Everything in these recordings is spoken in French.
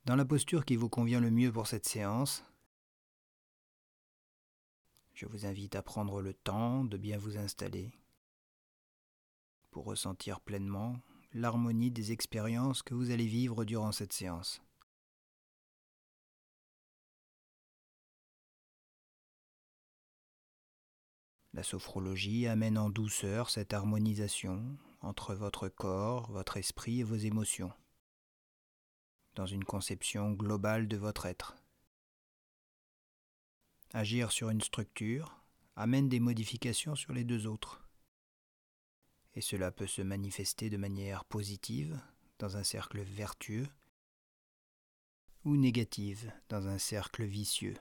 Dans la posture qui vous convient le mieux pour cette séance, je vous invite à prendre le temps de bien vous installer pour ressentir pleinement l'harmonie des expériences que vous allez vivre durant cette séance. La sophrologie amène en douceur cette harmonisation entre votre corps, votre esprit et vos émotions, dans une conception globale de votre être. Agir sur une structure amène des modifications sur les deux autres. Et cela peut se manifester de manière positive dans un cercle vertueux ou négative dans un cercle vicieux.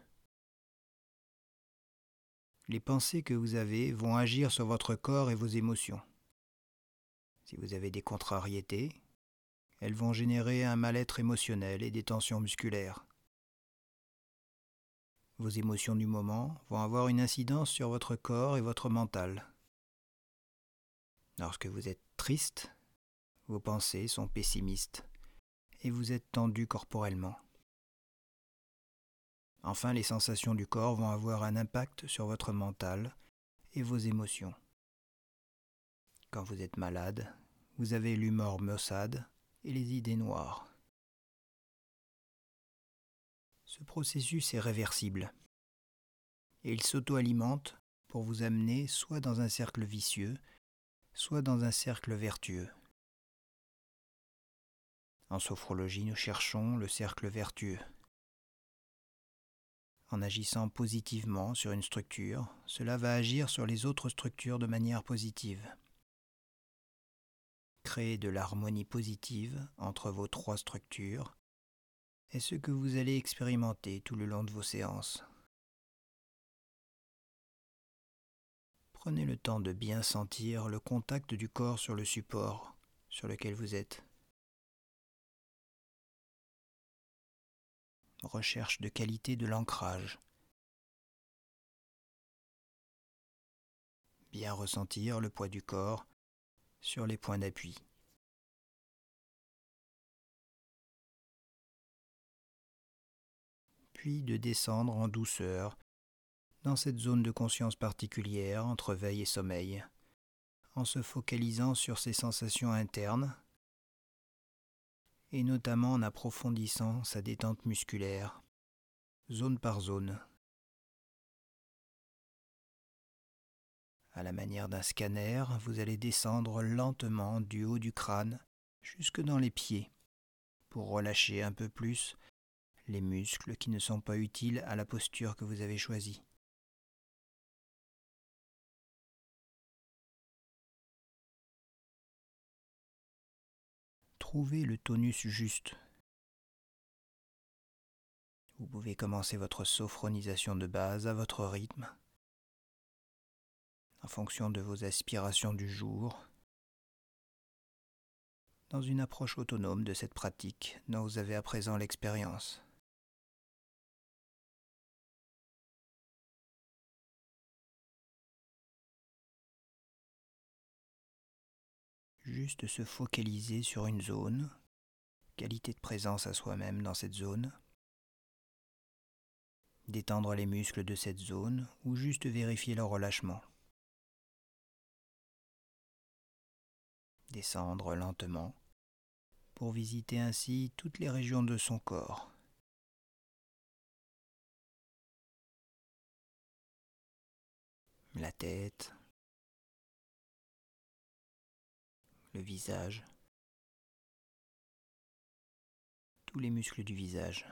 Les pensées que vous avez vont agir sur votre corps et vos émotions. Si vous avez des contrariétés, elles vont générer un mal-être émotionnel et des tensions musculaires. Vos émotions du moment vont avoir une incidence sur votre corps et votre mental. Lorsque vous êtes triste, vos pensées sont pessimistes et vous êtes tendu corporellement. Enfin, les sensations du corps vont avoir un impact sur votre mental et vos émotions. Quand vous êtes malade, vous avez l'humeur maussade et les idées noires. Ce processus est réversible et il s'auto-alimente pour vous amener soit dans un cercle vicieux, soit dans un cercle vertueux. En sophrologie, nous cherchons le cercle vertueux. En agissant positivement sur une structure, cela va agir sur les autres structures de manière positive. Créer de l'harmonie positive entre vos trois structures est ce que vous allez expérimenter tout le long de vos séances. Prenez le temps de bien sentir le contact du corps sur le support sur lequel vous êtes. Recherche de qualité de l'ancrage. Bien ressentir le poids du corps sur les points d'appui. Puis de descendre en douceur dans cette zone de conscience particulière entre veille et sommeil, en se focalisant sur ses sensations internes et notamment en approfondissant sa détente musculaire, zone par zone. À la manière d'un scanner, vous allez descendre lentement du haut du crâne jusque dans les pieds pour relâcher un peu plus les muscles qui ne sont pas utiles à la posture que vous avez choisie. Trouvez le tonus juste. Vous pouvez commencer votre sophronisation de base à votre rythme, en fonction de vos aspirations du jour, dans une approche autonome de cette pratique dont vous avez à présent l'expérience. Juste se focaliser sur une zone, qualité de présence à soi-même dans cette zone, détendre les muscles de cette zone ou juste vérifier leur relâchement. Descendre lentement pour visiter ainsi toutes les régions de son corps. La tête, le visage, tous les muscles du visage.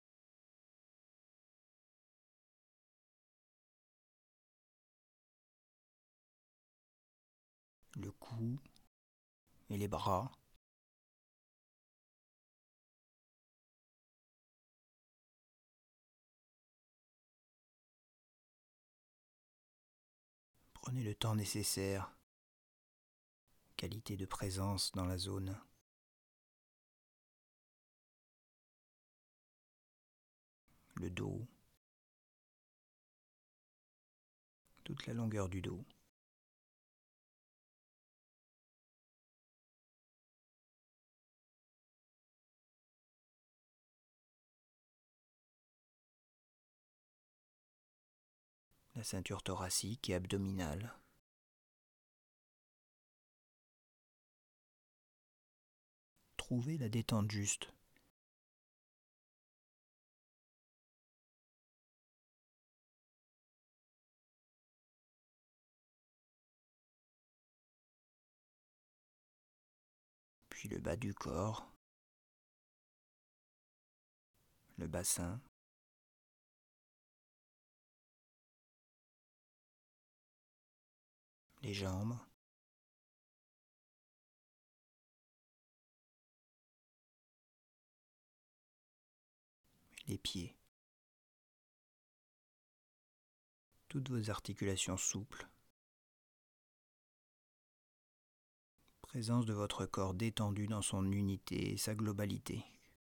Le cou et les bras. Prenez le temps nécessaire. Qualité de présence dans la zone. Le dos. Toute la longueur du dos. la ceinture thoracique et abdominale. Trouvez la détente juste. Puis le bas du corps, le bassin, les jambes, les pieds. Toutes vos articulations souples. Présence de votre corps détendu dans son unité et sa globalité.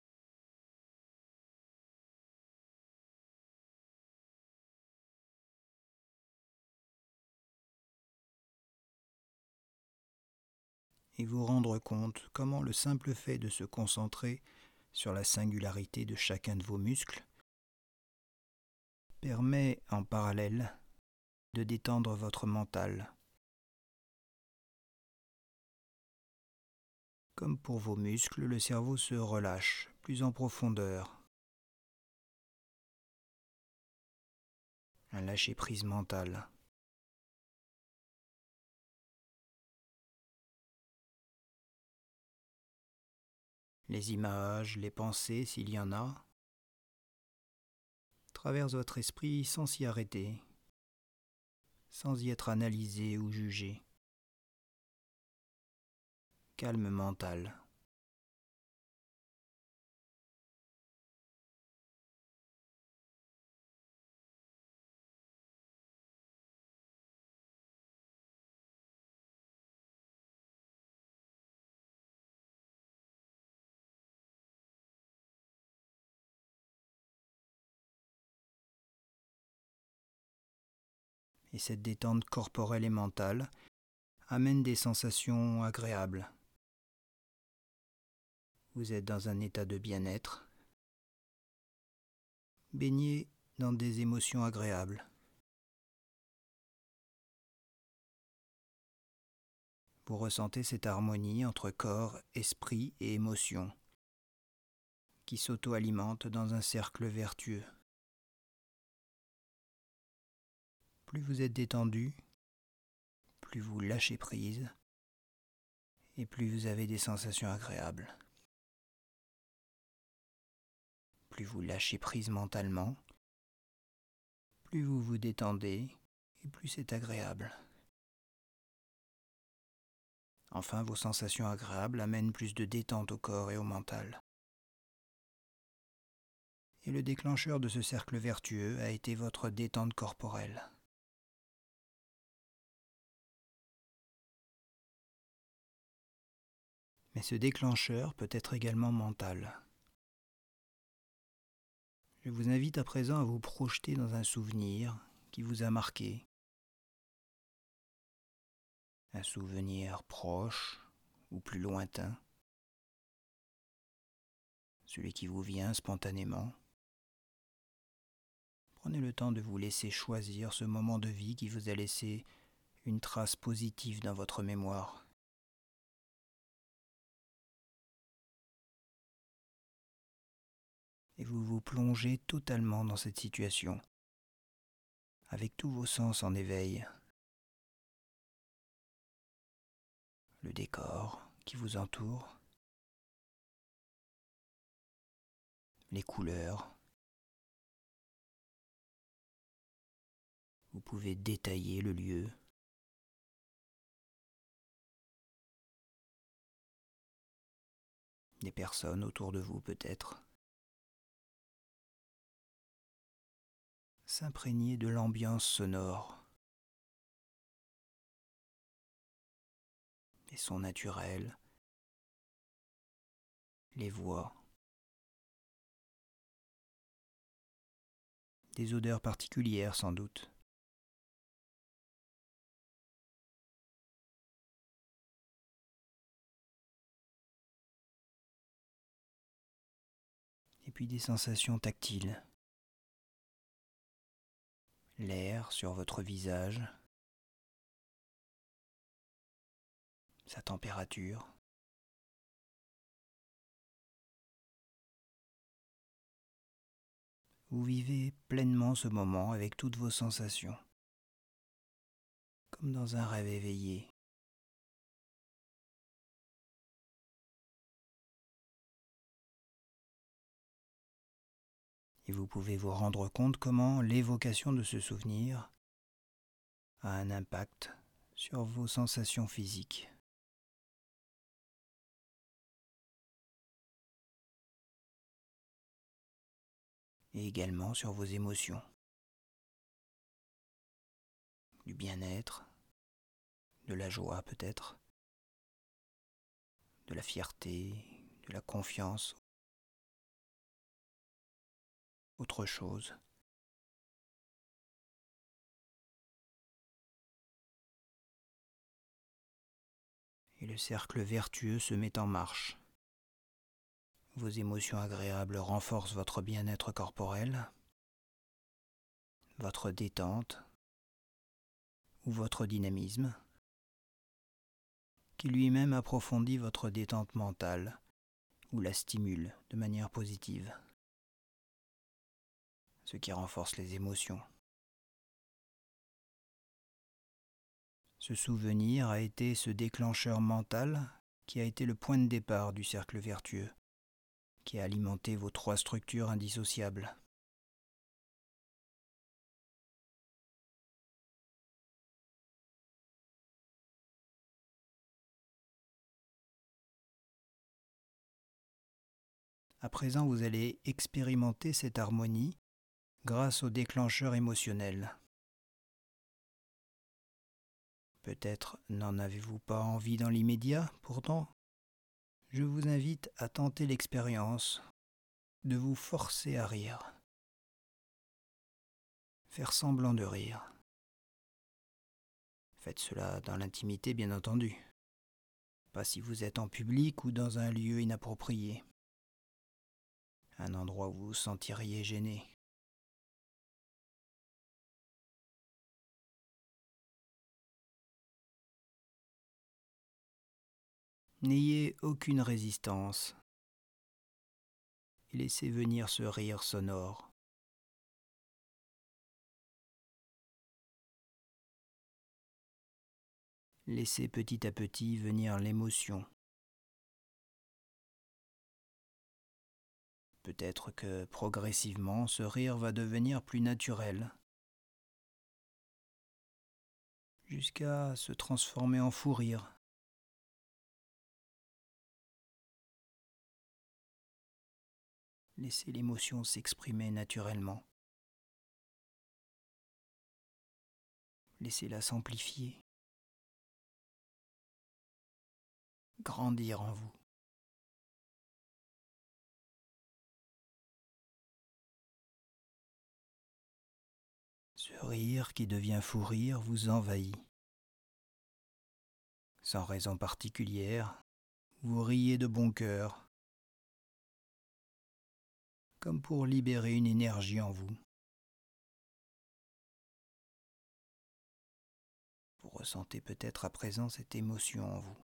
Et vous rendre compte comment le simple fait de se concentrer sur la singularité de chacun de vos muscles permet en parallèle de détendre votre mental. Comme pour vos muscles, le cerveau se relâche plus en profondeur. Un lâcher-prise mental. Les images, les pensées, s'il y en a, traversent votre esprit sans s'y arrêter, sans y être analysé ou jugé. Calme mental. Et cette détente corporelle et mentale amène des sensations agréables. Vous êtes dans un état de bien-être, baigné dans des émotions agréables. Vous ressentez cette harmonie entre corps, esprit et émotion qui s'auto-alimente dans un cercle vertueux. Plus vous êtes détendu, plus vous lâchez prise et plus vous avez des sensations agréables. Plus vous lâchez prise mentalement, plus vous vous détendez et plus c'est agréable. Enfin, vos sensations agréables amènent plus de détente au corps et au mental. Et le déclencheur de ce cercle vertueux a été votre détente corporelle. Mais ce déclencheur peut être également mental. Je vous invite à présent à vous projeter dans un souvenir qui vous a marqué. Un souvenir proche ou plus lointain. Celui qui vous vient spontanément. Prenez le temps de vous laisser choisir ce moment de vie qui vous a laissé une trace positive dans votre mémoire. Et vous vous plongez totalement dans cette situation, avec tous vos sens en éveil. Le décor qui vous entoure, les couleurs. Vous pouvez détailler le lieu. Des personnes autour de vous peut-être. S'imprégner de l'ambiance sonore. Les sons naturels. Les voix. Des odeurs particulières sans doute. Et puis des sensations tactiles. l'air sur votre visage, sa température. Vous vivez pleinement ce moment avec toutes vos sensations, comme dans un rêve éveillé. Et vous pouvez vous rendre compte comment l'évocation de ce souvenir a un impact sur vos sensations physiques. Et également sur vos émotions, du bien-être, de la joie peut-être, de la fierté, de la confiance, autre chose. Et le cercle vertueux se met en marche. Vos émotions agréables renforcent votre bien-être corporel, votre détente ou votre dynamisme, qui lui-même approfondit votre détente mentale ou la stimule de manière positive, ce qui renforce les émotions. Ce souvenir a été ce déclencheur mental qui a été le point de départ du cercle vertueux, qui a alimenté vos 3 structures indissociables. À présent, vous allez expérimenter cette harmonie grâce au déclencheur émotionnel. Peut-être n'en avez-vous pas envie dans l'immédiat, pourtant, je vous invite à tenter l'expérience de vous forcer à rire. Faire semblant de rire. Faites cela dans l'intimité, bien entendu. Pas si vous êtes en public ou dans un lieu inapproprié. Un endroit où vous vous sentiriez gêné. N'ayez aucune résistance et laissez venir ce rire sonore. Laissez petit à petit venir l'émotion. Peut-être que progressivement ce rire va devenir plus naturel, jusqu'à se transformer en fou rire. Laissez l'émotion s'exprimer naturellement. Laissez-la s'amplifier, grandir en vous. Ce rire qui devient fou rire vous envahit. Sans raison particulière, vous riez de bon cœur, comme pour libérer une énergie en vous. Vous ressentez peut-être à présent cette émotion en vous.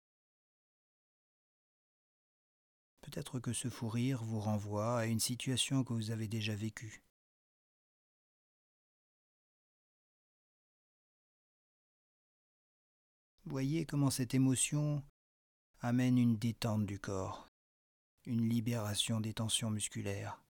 Peut-être que ce fou rire vous renvoie à une situation que vous avez déjà vécue. Voyez comment cette émotion amène une détente du corps, une libération des tensions musculaires.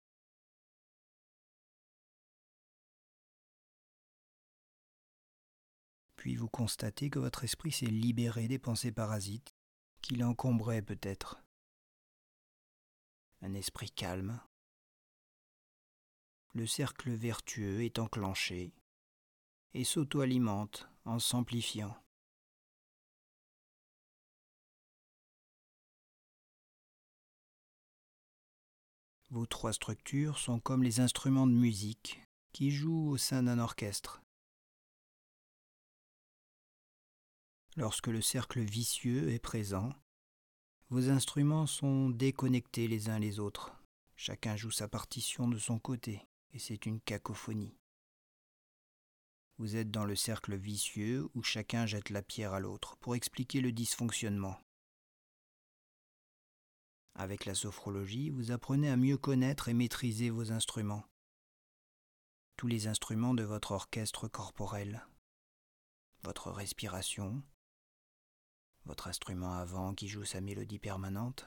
Puis vous constatez que votre esprit s'est libéré des pensées parasites qui l'encombraient peut-être. Un esprit calme. Le cercle vertueux est enclenché et s'auto-alimente en s'amplifiant. Vos 3 structures sont comme les instruments de musique qui jouent au sein d'un orchestre. Lorsque le cercle vicieux est présent, vos instruments sont déconnectés les uns les autres. Chacun joue sa partition de son côté et c'est une cacophonie. Vous êtes dans le cercle vicieux où chacun jette la pierre à l'autre pour expliquer le dysfonctionnement. Avec la sophrologie, vous apprenez à mieux connaître et maîtriser vos instruments. Tous les instruments de votre orchestre corporel, votre respiration, votre instrument à vent qui joue sa mélodie permanente,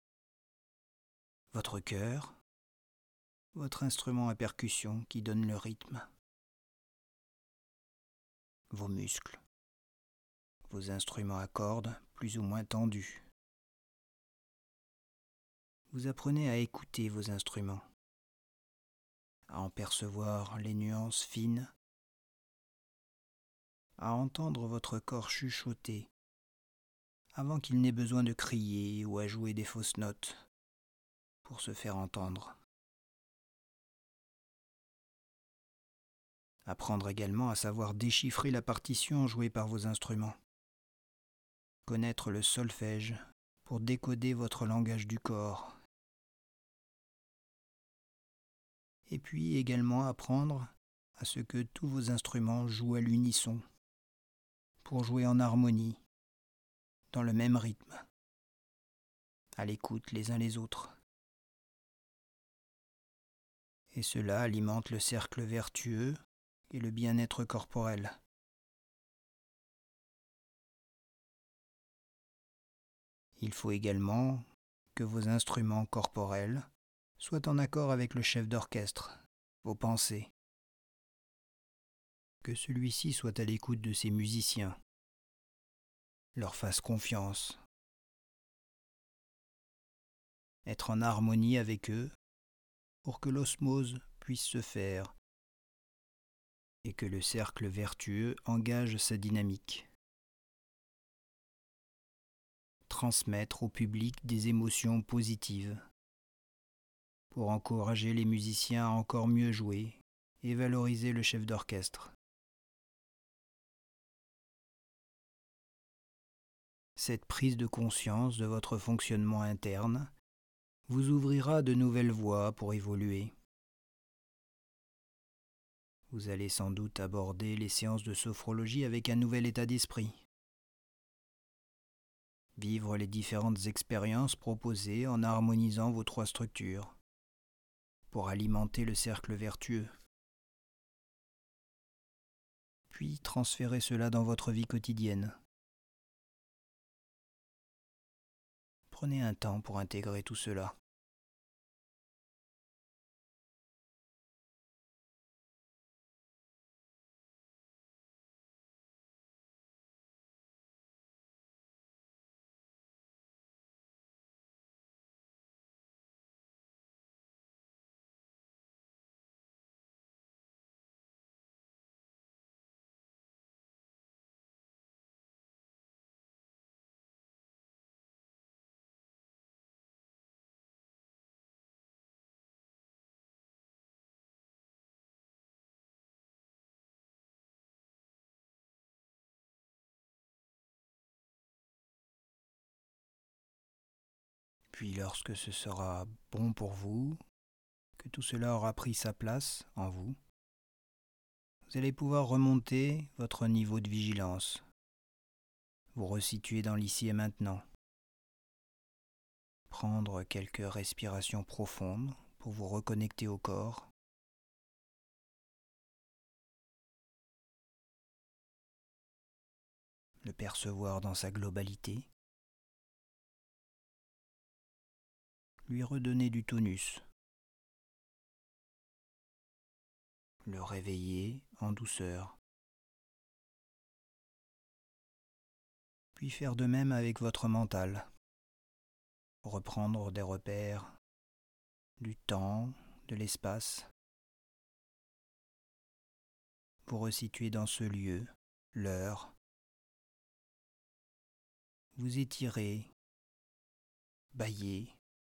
votre cœur, votre instrument à percussion qui donne le rythme, vos muscles, vos instruments à cordes plus ou moins tendus. Vous apprenez à écouter vos instruments, à en percevoir les nuances fines, à entendre votre corps chuchoter avant qu'il n'ait besoin de crier ou à jouer des fausses notes pour se faire entendre. Apprendre également à savoir déchiffrer la partition jouée par vos instruments. Connaître le solfège pour décoder votre langage du corps. Et puis également apprendre à ce que tous vos instruments jouent à l'unisson, pour jouer en harmonie, dans le même rythme, à l'écoute les uns les autres. Et cela alimente le cercle vertueux et le bien-être corporel. Il faut également que vos instruments corporels soient en accord avec le chef d'orchestre, vos pensées. Que celui-ci soit à l'écoute de ses musiciens, leur fasse confiance, être en harmonie avec eux pour que l'osmose puisse se faire et que le cercle vertueux engage sa dynamique. Transmettre au public des émotions positives pour encourager les musiciens à encore mieux jouer et valoriser le chef d'orchestre. Cette prise de conscience de votre fonctionnement interne vous ouvrira de nouvelles voies pour évoluer. Vous allez sans doute aborder les séances de sophrologie avec un nouvel état d'esprit. Vivre les différentes expériences proposées en harmonisant vos 3 structures pour alimenter le cercle vertueux. Puis transférer cela dans votre vie quotidienne. Prenez un temps pour intégrer tout cela. Puis lorsque ce sera bon pour vous, que tout cela aura pris sa place en vous, vous allez pouvoir remonter votre niveau de vigilance, vous resituer dans l'ici et maintenant, prendre quelques respirations profondes pour vous reconnecter au corps, le percevoir dans sa globalité, lui redonner du tonus, le réveiller en douceur, puis faire de même avec votre mental, reprendre des repères du temps, de l'espace, vous resituer dans ce lieu, l'heure, vous étirer, bâiller,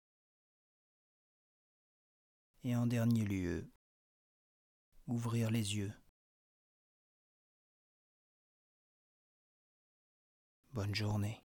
et en dernier lieu, ouvrir les yeux. Bonne journée.